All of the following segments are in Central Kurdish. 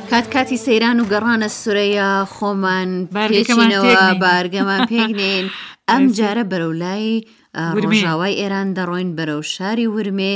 کاتی سەیران و گەڕانە سورەیە خۆمان پێچینەوە بارگەمان پێگنین ئەم جارە بەرەولای ڕۆژاوای ئێران دەڕۆین بەرەو شاری ورمێ.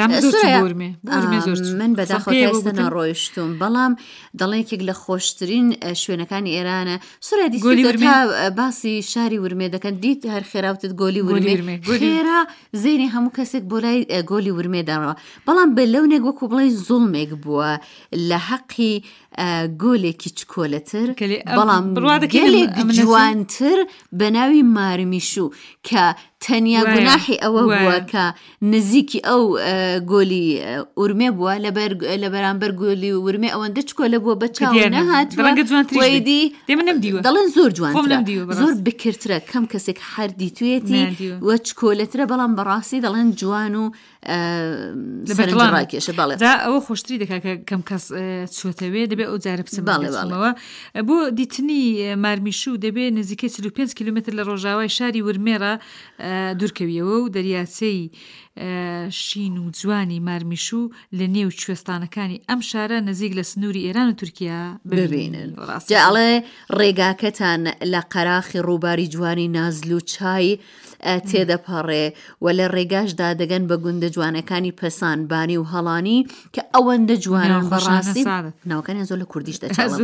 من بەداخۆتەستە نەڕۆیشتوم بەڵام دەڵێنێکێک لە خۆشترین شوێنەکانی ئێرانە. سورە دیتا باسی شاری ورمێ دەکەن، دیت هەر خێراوتت گۆلی ورمێ خێرا زێنی هەموو کەسێک بۆ لای گۆلی ورمێ داڕەوە، بەڵام بە لەونێک وەکو بڵێ زوڵمێک بووە لە حەقی گۆلێکی چکۆلەتر، بەڵام گەلێک جوانتر بە ناوی مارمیشوو کە تەنیا گوناحی ئەوە بووە کە نزیکی ئەو گۆلی ورمێ بووە لە بەرامبەر گۆلی ورمێ ئەوەندە چکۆلە بووە بە چاو نەهاتوەیدی دەڵێن زۆر جوانترە، زۆر بکرترە، کەم کەسێک هەردی توێتی وە چکۆلەترە، بەڵام بەڕاستی دەڵێن جوان و سەرنجڕاکێشە. بەڵێ ئەوە خۆشتری دەکات کە کەم کەس چۆتەوێ دەبێت ئەو جارە بچمەوە بۆ دیتنی مارمیشوو دەبێت نزیکەی 45 کیلومتر لە ڕۆژاوای شاری ورمێرە دوورکەویەوە و دەریاچەی شین و جوانی مارمیشوو لە نێو کوێستانەکانی ئەم شارە نزیک لە سنووری ئێران و تورکیا ببینن. جاڵێ ڕێگاکەتان لە قەراخی ڕووباری جوانی نازل و چای تێدەپەڕێ و لە ڕێگاشدا دەگەن بە گوندە جوانەکانی پەسان بانی و هەڵانی کە ئەوەندە جوانن بەڕاستی ناوەکانی زۆر لە کوردیش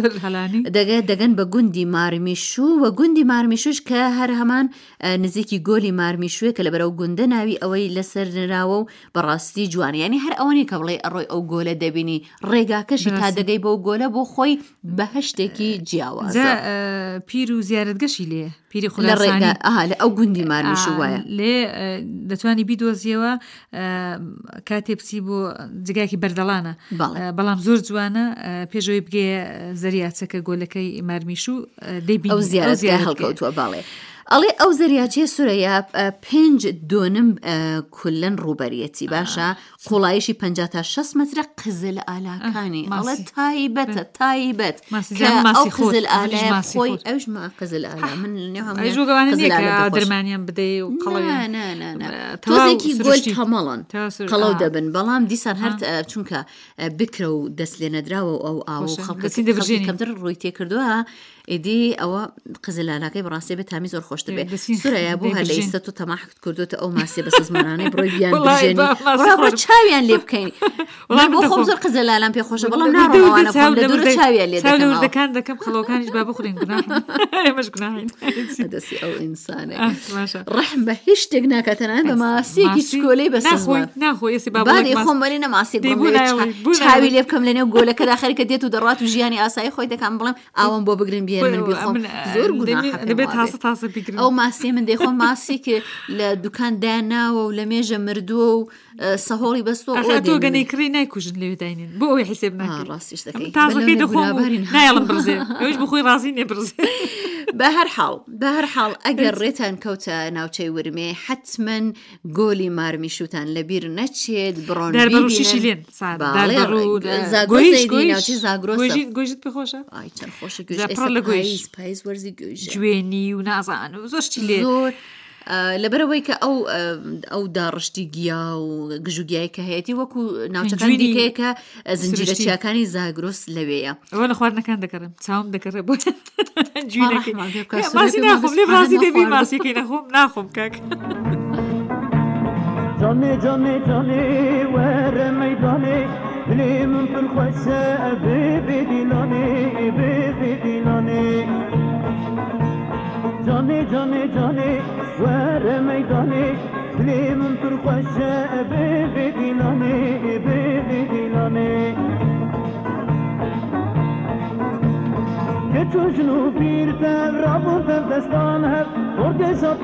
دەگەن بە گوندی مارمیشوو و گوندی مارمیشوش کە هەر هەمان نزیکی گۆلی مارمیشووە کە لە بەرەو گوندە ناوی ئەوەی لەسەر نراوە و بەڕاستی جوانی، ینی هەر ئەوەنی کە بڵێ ئەڕۆی ئەو گۆلە دەبینی ڕێگاکەشی تا دەگەی بەو گۆلە بۆ خۆی بەهشتێکی جیاوازە. پیر و زیارەتگەشی لێ پیری خولاسانی لە ئەو گوندی مارمیشوو وایە لێ دەتوانی بیدۆزیەوە کاتێ بچی بۆ جگایکی بەردەڵانە، بەڵام زۆر جوانە پێشەوەی بگێ زەریاچەکە گۆلەکەی مارمیشوو دەیبینی ئەو زیارەتگای هەڵکەوتووە. باڵێ ئەڵێ ئەو زەریاچێ سورەیە 5.2 کولەن ڕووبەریەتی باشە، قوڵایشی 50 تا 60 مەترە قزل ئالاکانی ئەڵێ تایبەتە تایبەت ئەو قزل ئالای خۆی ئەوش ما قزل ئالا من دەرمانیان بدەی و تۆزێکی گۆل تەمەڵن قەڵەو دەبن، بەڵام دیسان هەر چونکە بکرە و دەست لێ نەدراوە ئەو ئاو خەڵکی کەمتر ڕووی تێکردووە ئیدی ئەوە قزل ئالاکەی بەڕاستی بێت تامی زۆر خۆشتر بێت. سورەیە بوو هەر لە ئێستا تۆ تەماحت کردوتە ئەو ماسیە بە سزمانانەی بڕۆی بیان بژێنی چاویان لێ بکەین. من بۆ خۆم زۆر قزل ئالام پێ خۆشە، بەڵام ناڕۆوانە خۆم لە دوورە چاویان لێ دەکەن دەکەم خەڵەوەکانیش با بخورین ئێمەش گوناحین دەستی ئەو ئینسانێ ڕەحم بە هیچ شتێک ناکاتەنە بە ماسیەکی چکۆلەی بە سزمان بادی خۆم بەرینە ماسیێک چاوی لێ بکەم لەنێو گۆلەکەدا خەریکە دێت و دەڕات و ژیانی ئاسایی خۆی دەکەم بڵێم ئاوم بۆ بگرن بیێن من بیخۆم زۆر گوناحەکەم ئەو ماسی من دەیخۆ ماسی کە لە دوکاندایان ناوە و لە مێژە مردووە و سەهۆڵی بەستۆ تۆ گەنەیکڕی نایکوژن لێ داینین بۆ ئەوی حیسێب ناکەی ڕاستیش دەکەی تازەکەی دەخۆم نایڵم برزێ ئەوش بخۆی ڕازی نێ برزێ. بە هەر حاڵ ئەگەر ڕێتان کەوتە ناوچەی ورمێ حتمەن گۆلی مارمیشوتان لەبیر نەچێت بڕۆن دەربەڕوشیشی لێن ناوچی گۆژیت پێخۆشە چەند خۆشە لە گۆیش پاییز وەرزی گۆژ گوێنی و نازان و زۆشتی لێ لەبەرەوەی کە ئەو داڕشتی گیا و گژوگیایی کە هەیەی وەکو ناوچەکان دیکەیە کە زنجیرە چیاکانی زاگرۆس لەوەیە. ئەوە لە خواردنەکان دەکەڕم چاوم دەکەڕێ بۆ جوینەکەی ماسی ناخۆم لێ ڕازی دەبی ماسیەکەی ناخۆم کاک. جانێ جانێ جانێ وەرە مەیدانێ دلێ من پڕ خۆشە بێ دیلانێ بێ دیلانێ جانێ جانێ جانێ وەرە مەیدانێ دلێ من پڕ خۆشە بێ دیلانێ بێ دیلانێ کە چۆ ژن و پیر دەر ڕابۆ دەردەستان هەر